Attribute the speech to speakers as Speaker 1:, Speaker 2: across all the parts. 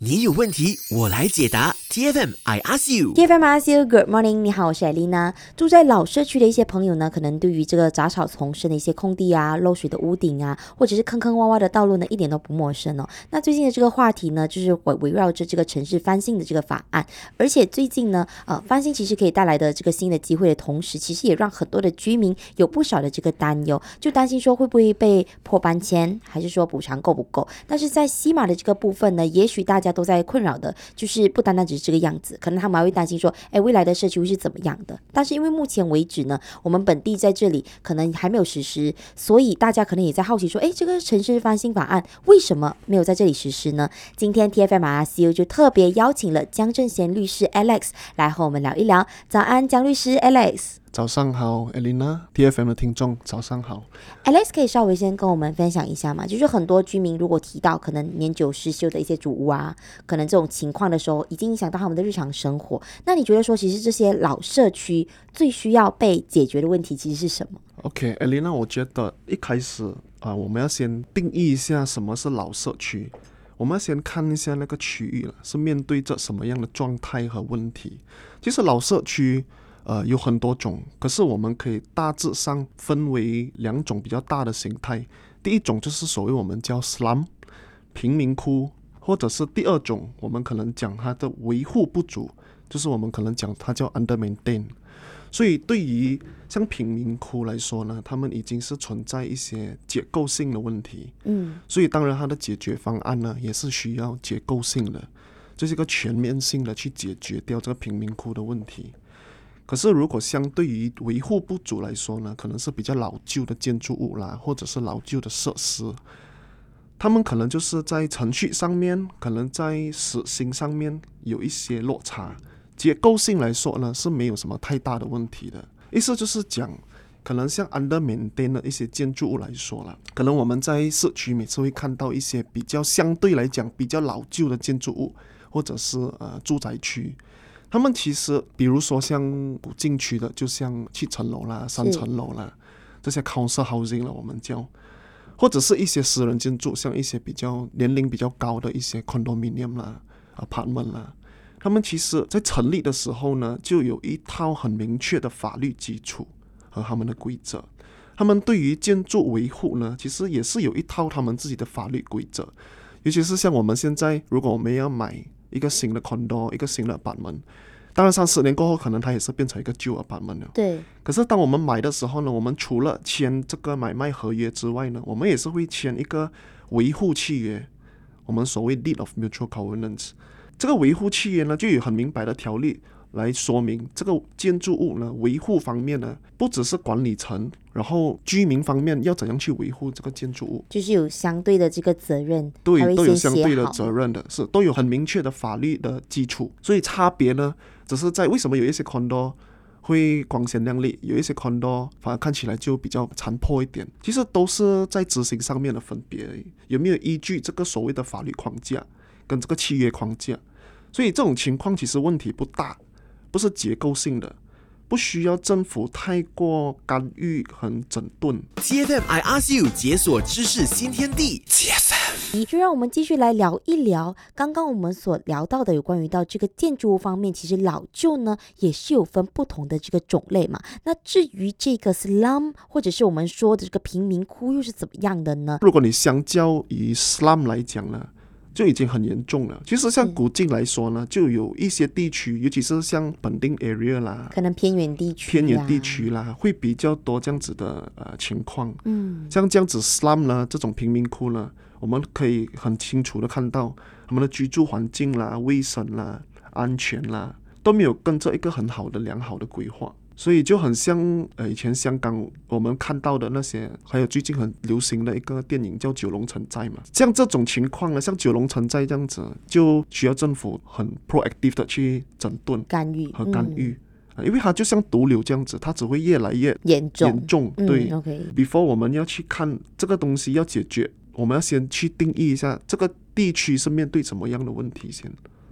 Speaker 1: 你有问题，我来解答。TFM I ask you。
Speaker 2: TFM I ask you Good morning， 你好，我是艾丽娜。住在老社区的一些朋友呢，可能对于这个杂草丛生的一些空地啊、漏水的屋顶啊，或者是坑坑洼洼的道路呢，一点都不陌生哦。那最近的这个话题呢，就是围绕着这个城市翻新的这个法案，而且最近呢，翻新其实可以带来的这个新的机会的同时，其实也让很多的居民有不少的这个担忧，就担心说会不会被迫搬迁，还是说补偿够不够？但是在西马的这个部分呢，也许大家都在困扰的，就是不单单只是这个样子，可能他们还会担心说，未来的社区会是怎么样的？但是因为目前为止呢，我们本地在这里可能还没有实施，所以大家可能也在好奇说，这个城市翻新法案为什么没有在这里实施呢？今天 TFM RCU 就特别邀请了江正贤律师 Alex 来和我们聊一聊。早安，江律师 Alex。
Speaker 3: 早上好 Elena， TFM 的听众早上好。
Speaker 2: Alex 可以稍微先跟我们分享一下吗？就是很多居民如果提到可能年久失修的一些主屋啊，可能这种情况的时候已经影响到他们的日常生活，那你觉得说其实这些老社区最需要被解决的问题其实是什么？
Speaker 3: OK Elena， 我觉得一开始我们要先定义一下什么是老社区，我们要先看一下那个区域了，是面对着什么样的状态和问题。其实老社区有很多种，可是我们可以大致上分为两种比较大的形态。第一种就是所谓我们叫 slum 贫民窟，或者是第二种我们可能讲它的维护不足，就是我们可能讲它叫 under maintain。 所以对于像贫民窟来说呢，他们已经是存在一些结构性的问题，所以当然它的解决方案呢也是需要结构性的，就是一个全面性的去解决掉这个贫民窟的问题。可是如果相对于维护不足来说呢，可能是比较老旧的建筑物啦，或者是老旧的设施，他们可能就是在程序上面，可能在实行上面有一些落差，结构性来说呢是没有什么太大的问题的。意思就是讲，可能像 under maintain 的一些建筑物来说啦，可能我们在社区每次会看到一些比较相对来讲比较老旧的建筑物，或者是住宅区，他们其实比如说像古晋区的，就像7层楼啦、3层楼啦，这些 council housing 了我们叫，或者是一些私人建筑，像一些比较年龄比较高的一些 condominium 啦、apartment 啦，他们其实在成立的时候呢，就有一套很明确的法律基础和他们的规则。他们对于建筑维护呢，其实也是有一套他们自己的法律规则。尤其是像我们现在，如果我们要买一个新的 condo， 一个新的 apartment， 当然30年过后可能它也是变成一个旧 apartment 了。
Speaker 2: 对。
Speaker 3: 可是当我们买的时候呢，我们除了签这个买卖合约之外呢，我们也是会签一个维护契约，我们所谓 deed of mutual covenants。 这个维护契约呢，就有很明白的条例来说明这个建筑物呢维护方面呢，不只是管理层，然后居民方面要怎样去维护这个建筑物，
Speaker 2: 就是有相对的这个责任，
Speaker 3: 对，都有相对的责任的，是都有很明确的法律的基础。所以差别呢，只是在为什么有一些 condo 会光鲜亮丽，有一些 condo 反而看起来就比较残破一点，其实都是在执行上面的分别而已，有没有依据这个所谓的法律框架跟这个契约框架。所以这种情况其实问题不大，不是结构性的，不需要政府太过干预和整顿。
Speaker 1: TFM I ask you 解锁知识新天地。 TFM
Speaker 2: 就让我们继续来聊一聊刚刚我们所聊到的有关于到这个建筑物方面，其实老旧呢也是有分不同的这个种类嘛。那至于这个 slum 或者是我们说的这个贫民窟又是怎么样的呢？
Speaker 3: 如果你相较于 slum 来讲呢，就已经很严重了。其实像古晋来说呢，就有一些地区，尤其是像本地 area 啦，
Speaker 2: 可能偏远地区啦，
Speaker 3: 会比较多这样子的情况。像这样子 slum 呢，这种贫民窟呢，我们可以很清楚的看到他们的居住环境啦、卫生啦、安全啦，都没有跟着一个很好的良好的规划。所以就很像以前香港我们看到的那些，还有最近很流行的一个电影叫九龙城寨嘛。像这种情况呢，像九龙城寨这样子，就需要政府很 proactive 的去整顿
Speaker 2: 干预，
Speaker 3: 因为它就像毒瘤这样子，它只会越来越严重。对，before 我们要去看这个东西要解决，我们要先去定义一下这个地区是面对什么样的问题先。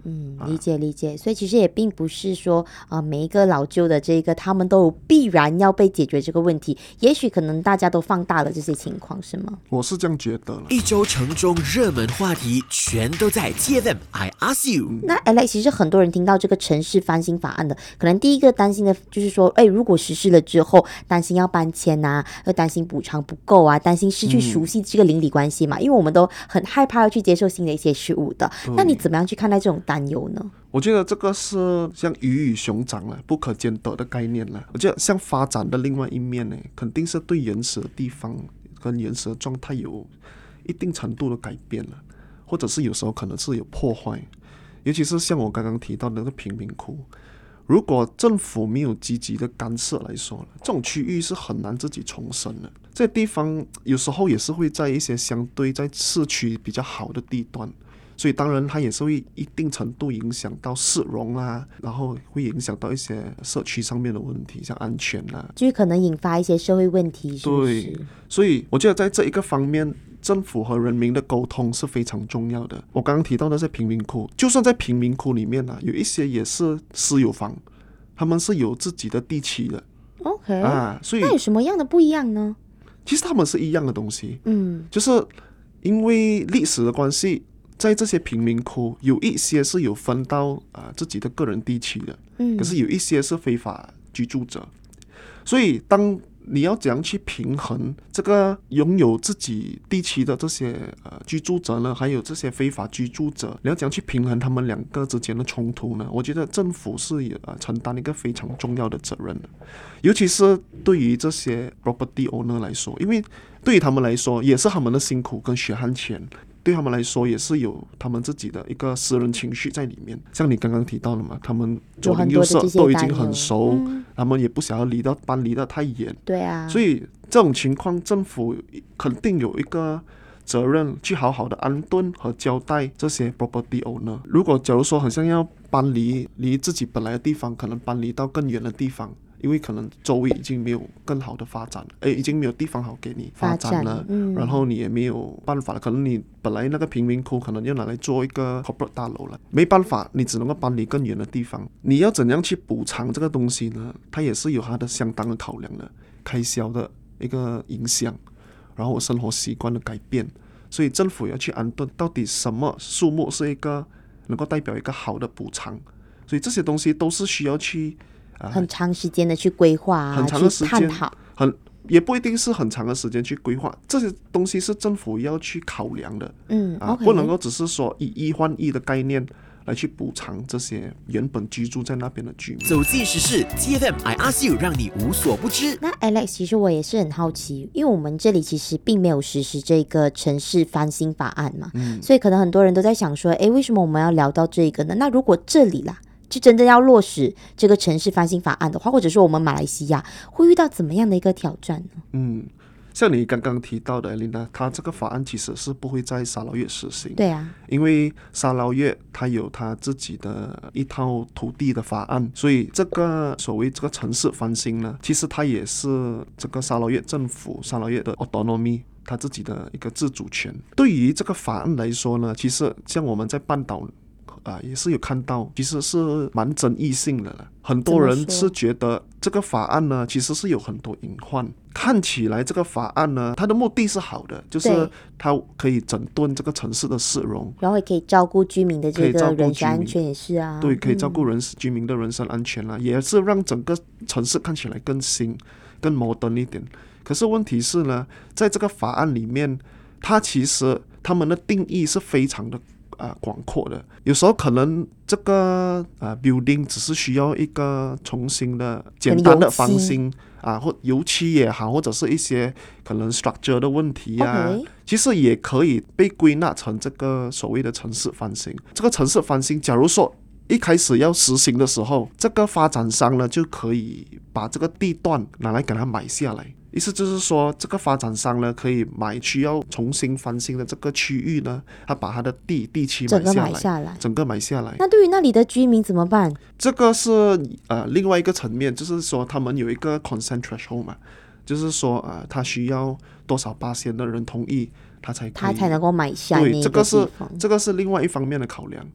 Speaker 2: 理解理解。所以其实也并不是说每一个老旧的这个他们都有必然要被解决这个问题，也许可能大家都放大了这些情况，是吗？
Speaker 3: 我是这样觉得了。
Speaker 1: 一周城中热门话题全都在 TFM I Ask You。
Speaker 2: 那 Alex， 其实很多人听到这个城市翻新法案的，可能第一个担心的就是说，如果实施了之后，担心要搬迁啊，又担心补偿不够啊，担心失去熟悉这个邻里关系嘛，因为我们都很害怕要去接受新的一些事物的。那你怎么样去看待这种担忧呢？
Speaker 3: 我觉得这个是像鱼与熊掌了，不可兼得的概念了。我觉得像发展的另外一面呢，肯定是对原始的地方跟原始的状态有一定程度的改变了，或者是有时候可能是有破坏。尤其是像我刚刚提到的那个贫民窟，如果政府没有积极的干涉来说，这种区域是很难自己重生的。这地方有时候也是会在一些相对在市区比较好的地段，所以当然它也是会一定程度影响到市容啊，然后会影响到一些社区上面的问题，像安全啊，
Speaker 2: 就是可能引发一些社会问题，是不是？
Speaker 3: 对，所以我觉得在这一个方面，政府和人民的沟通是非常重要的。我刚刚提到的是贫民窟，就算在贫民窟里面有一些也是私有房，他们是有自己的地契的。
Speaker 2: OK，
Speaker 3: 所以
Speaker 2: 那有什么样的不一样呢？
Speaker 3: 其实他们是一样的东西，就是因为历史的关系，在这些贫民窟有一些是有分到自己的个人地契的，可是有一些是非法居住者，所以当你要怎样去平衡这个拥有自己地契的这些居住者呢，还有这些非法居住者，你要怎样去平衡他们两个之间的冲突呢？我觉得政府是承担一个非常重要的责任的，尤其是对于这些 property owner 来说，因为对于他们来说也是他们的辛苦跟血汗钱，对他们来说也是有他们自己的一个私人情绪在里面。像你刚刚提到的嘛，他们左邻右舍都已经很熟，他们也不想要搬离得太远，
Speaker 2: 对啊，
Speaker 3: 所以这种情况政府肯定有一个责任去好好的安顿和交代这些 property owner。 如果假如说好像要搬离自己本来的地方，可能搬离到更远的地方，因为可能周围已经没有更好的发展，已经没有地方好给你发展了，然后你也没有办法了，可能你本来那个贫民窟可能要拿来做一个 corporate 大楼了，没办法，你只能够搬离更远的地方。你要怎样去补偿这个东西呢？它也是有它的相当的考量的，开销的一个影响，然后生活习惯的改变，所以政府要去安顿到底什么数目是一个能够代表一个好的补偿，所以这些东西都是需要去
Speaker 2: 很长时间的去规划
Speaker 3: 很长的时间
Speaker 2: 去探讨，
Speaker 3: 也不一定是很长的时间去规划，这些东西是政府要去考量的。
Speaker 2: OK，
Speaker 3: 不能够只是说以一换一的概念来去补偿这些原本居住在那边的居民。
Speaker 1: 走进时事 TFM I Ask You， 让你无所不知。
Speaker 2: 那 Alex， 其实我也是很好奇，因为我们这里其实并没有实施这个城市翻新法案嘛，所以可能很多人都在想说，为什么我们要聊到这个呢？那如果这里啦就真正要落实这个城市翻新法案的话，或者说我们马来西亚会遇到怎么样的一个挑战呢？
Speaker 3: 像你刚刚提到的Lina，它这个法案其实是不会在沙捞越实行。
Speaker 2: 对啊，
Speaker 3: 因为沙捞越它有它自己的一套土地的法案，所以这个所谓这个城市翻新呢，其实它也是这个沙捞越政府沙捞越的 autonomy， 它自己的一个自主权。对于这个法案来说呢，其实像我们在半岛也是有看到，其实是蛮争议性的了。很多人是觉得这个法案呢，其实是有很多隐患。看起来这个法案呢，它的目的是好的，就是它可以整顿这个城市的市容，
Speaker 2: 然后也可以照顾居民的这个人身安全，也是啊。
Speaker 3: 对，可以照顾居民的人身安全啦，也是让整个城市看起来更新、更 modern 一点。可是问题是呢，在这个法案里面，它其实他们的定义是非常的广阔的，有时候可能这个building 只是需要一个重新的简单的翻新或油漆也好，或者是一些可能 structure 的问题其实也可以被归纳成这个所谓的城市翻新。这个城市翻新，假如说一开始要实行的时候，这个发展商呢就可以把这个地段拿来给它买下来。意思就是说，这个发展商呢可以买需要重新翻新的这个区域呢，他把他的地契整个买下来。
Speaker 2: 那对于那里的居民怎么办？
Speaker 3: 这个是另外一个层面，就是说他们有一个 consent threshold 嘛，就是说他需要多少%的人同意，他才能
Speaker 2: 够买下那个地方。
Speaker 3: 对，这个是另外一方面的考量。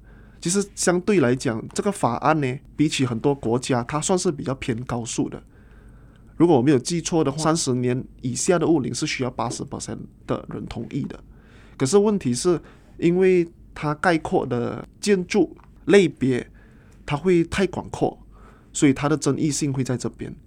Speaker 3: 其实相对来讲，这个法案呢，比起很多国家，它算是比较偏高数的。如果我没有记错的话，30年以下的屋龄是需要80% 的人同意的。可是问题是，因为它概括的建筑类别，它会太广阔，所以它的争议性会在这边。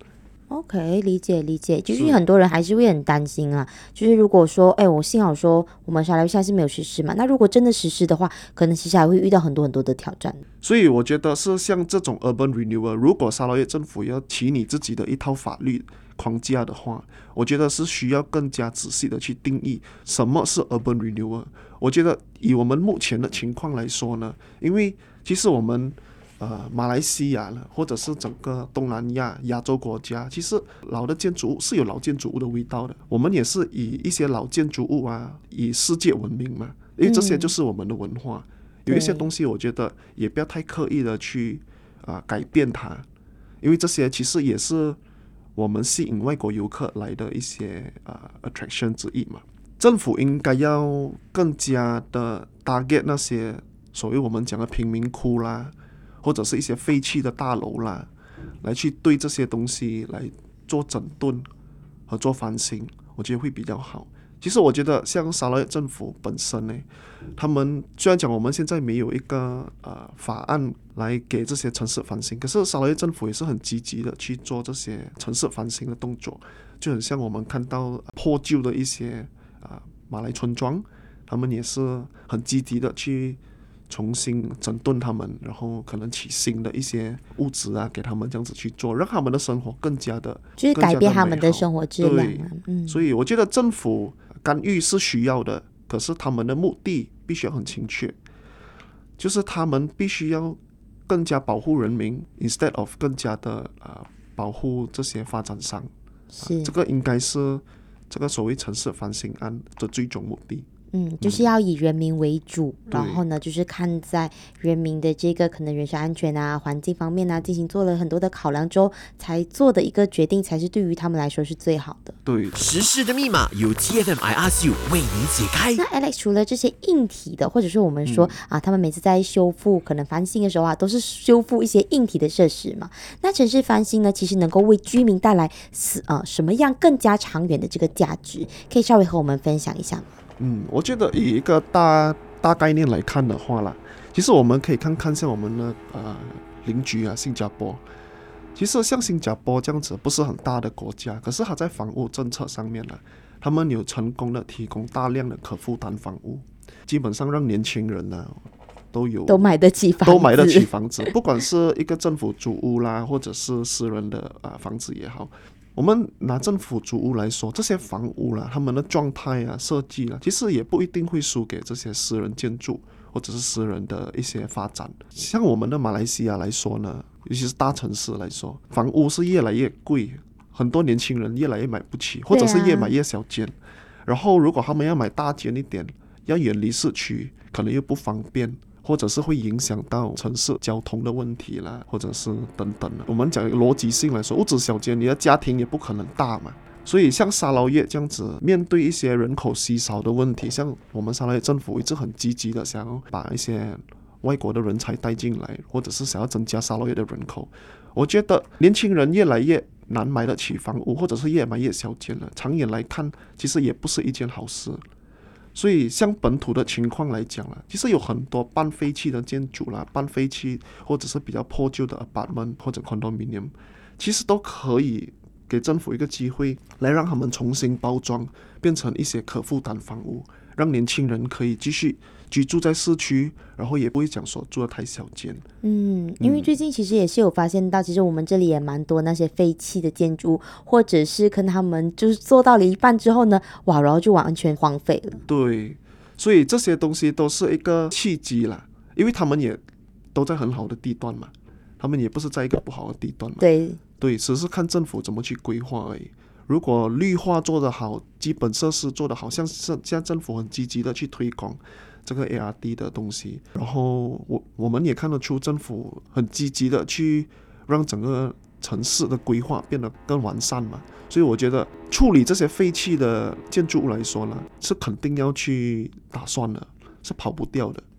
Speaker 2: OK， 理解，就是很多人还是会很担心啊。就是如果说，我幸好说我们沙拉越现在是没有实施嘛，那如果真的实施的话，可能其实还会遇到很多的挑战。
Speaker 3: 所以我觉得是像这种 urban renewal， 如果沙拉越政府要起你自己的一套法律框架的话，我觉得是需要更加仔细的去定义什么是 urban renewal。我觉得以我们目前的情况来说呢，因为其实我们马来西亚呢，或者是整个东南亚亚洲国家，其实老的建筑物是有老建筑物的味道的。我们也是以一些老建筑物啊，以世界闻名嘛，因为这些就是我们的文化。有一些东西我觉得也不要太刻意的去改变它，因为这些其实也是我们吸引外国游客来的一些attraction 之一嘛。政府应该要更加的 target 那些所谓我们讲的贫民窟啦，或者是一些废弃的大楼啦，来去对这些东西来做整顿和做翻新，我觉得会比较好。其实我觉得像沙拉越政府本身呢，他们虽然讲我们现在没有一个法案来给这些城市翻新，可是沙拉越政府也是很积极的去做这些城市翻新的动作，就很像我们看到破旧的一些马来村庄，他们也是很积极的去重新整顿他们，然后可能起新的一些物质啊，给他们这样子去做，让他们的生活更加的，
Speaker 2: 就是改变他们的生活质量
Speaker 3: 所以我觉得政府干预是需要的，可是他们的目的必须要很明确，就是他们必须要更加保护人民 ，instead of 更加的保护这些发展商。这个应该是这个所谓城市翻新案的最终目的。
Speaker 2: 就是要以人民为主，然后呢，就是看在人民的这个可能人身安全啊、环境方面啊，进行做了很多的考量之后，才做的一个决定，才是对于他们来说是最好的。
Speaker 3: 对，
Speaker 1: 时事的密码由 TFM I Ask You 为你解开。
Speaker 2: 那 Alex 除了这些硬体的，或者说我们说他们每次在修复、可能翻新的时候都是修复一些硬体的设施嘛。那城市翻新呢，其实能够为居民带来什么样更加长远的这个价值？可以稍微和我们分享一下吗？
Speaker 3: 我觉得以一个大概念来看的话啦，其实我们可以看像我们的邻居新加坡。其实像新加坡这样子不是很大的国家，可是它在房屋政策上面呢，他们有成功的提供大量的可负担房屋，基本上让年轻人呢都买得起房子，不管是一个政府主屋啦，或者是私人的房子也好。我们拿政府主屋来说，这些房屋啦，他们的状态设计啦，其实也不一定会输给这些私人建筑或者是私人的一些发展。像我们的马来西亚来说呢，尤其是大城市来说，房屋是越来越贵，很多年轻人越来越买不起，或者是越买越小间。然后如果他们要买大间一点，要远离市区，可能又不方便，或者是会影响到城市交通的问题啦，或者是等等。我们讲逻辑性来说，屋子小间，你的家庭也不可能大嘛。所以像沙捞越这样子，面对一些人口稀少的问题，像我们沙捞越政府一直很积极的想要把一些外国的人才带进来，或者是想要增加沙捞越的人口。我觉得年轻人越来越难买得起房屋，或者是越买越小间了，长远来看其实也不是一件好事。所以像本土的情况来讲其实有很多半废弃的建筑啦，半废弃或者是比较破旧的 apartment 或者 condominium， 其实都可以给政府一个机会来让他们重新包装，变成一些可负担房屋，让年轻人可以继续居住在市区，然后也不会讲说住得太小间。
Speaker 2: 因为最近其实也是有发现到，其实我们这里也蛮多那些废弃的建筑，或者是跟他们就是做到了一半之后呢，然后就完全荒废了。
Speaker 3: 对，所以这些东西都是一个契机啦，因为他们也都在很好的地段嘛，他们也不是在一个不好的地段嘛。对，只是看政府怎么去规划而已。如果绿化做得好，基本设施做得好，像现在政府很积极的去推广这个 ARD 的东西，然后我们也看得出政府很积极的去让整个城市的规划变得更完善嘛。所以我觉得处理这些废弃的建筑物来说呢，是肯定要去打算的，是跑不掉的。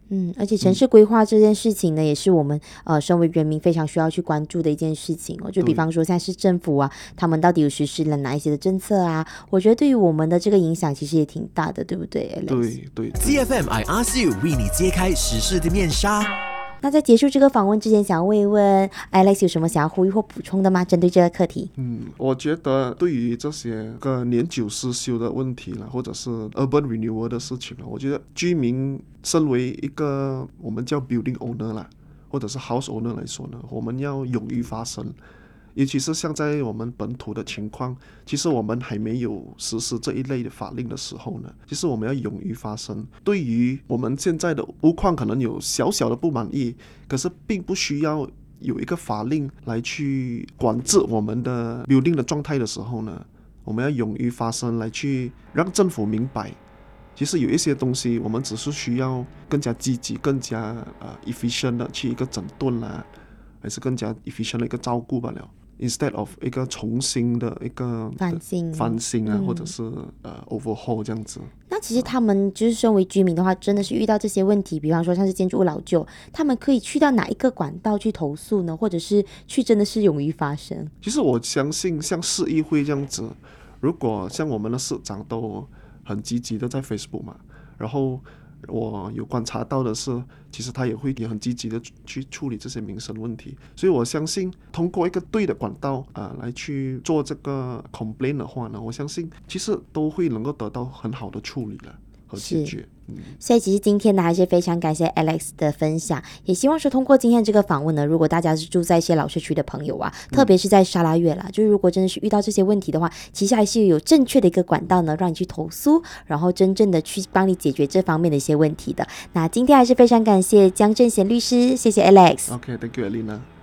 Speaker 2: 而且城市规划这件事情呢，也是我们身为人民非常需要去关注的一件事情哦。就比方说，现在是政府啊，他们到底有实施了哪一些的政策啊？我觉得对于我们的这个影响其实也挺大的，对不对 Alex？
Speaker 3: 对
Speaker 1: TFM I Ask You 为你揭开时事的面纱。
Speaker 2: 那在结束这个访问之前，想要问一问 Alex 有什么想要呼吁或补充的吗？针对这个课题？
Speaker 3: 我觉得对于这些个年久失修的问题了，或者是 urban renewal 的事情了，我觉得居民身为一个我们叫 building owner 啦，或者是 house owner 来说呢，我们要勇于发声。尤其是像在我们本土的情况，其实我们还没有实施这一类的法令的时候呢，其实我们要勇于发声。对于我们现在的屋况可能有小小的不满意，可是并不需要有一个法令来去管制我们的 building 的状态的时候呢，我们要勇于发声，来去让政府明白，其实有一些东西我们只是需要更加积极、更加efficient 的去一个整顿啦，还是更加 efficient 的一个照顾罢了。instead of 一个重新的一个翻新啊，或者是overhaul 这样子。
Speaker 2: 那其实他们就是身为居民的话，真的是遇到这些问题，比方说像是建筑物老旧，他们可以去到哪一个管道去投诉呢？或者是去真的是勇于发声？
Speaker 3: 其实我相信像市议会这样子，如果像我们的市长都很积极的在 Facebook 嘛，然后我有观察到的是，其实他也很积极的去处理这些民生问题，所以我相信通过一个对的管道来去做这个 complaint 的话呢，我相信其实都会能够得到很好的处理了和解决。
Speaker 2: 所以其实今天呢还是非常感谢 Alex 的分享，也希望说通过今天这个访问呢，如果大家是住在一些老社区的朋友啊，特别是在沙拉越啦，就是如果真的是遇到这些问题的话，其实还是有正确的一个管道呢，让你去投诉，然后真正的去帮你解决这方面的一些问题的。那今天还是非常感谢江正贤律师，谢谢 Alex。
Speaker 3: OK， thank you Alina。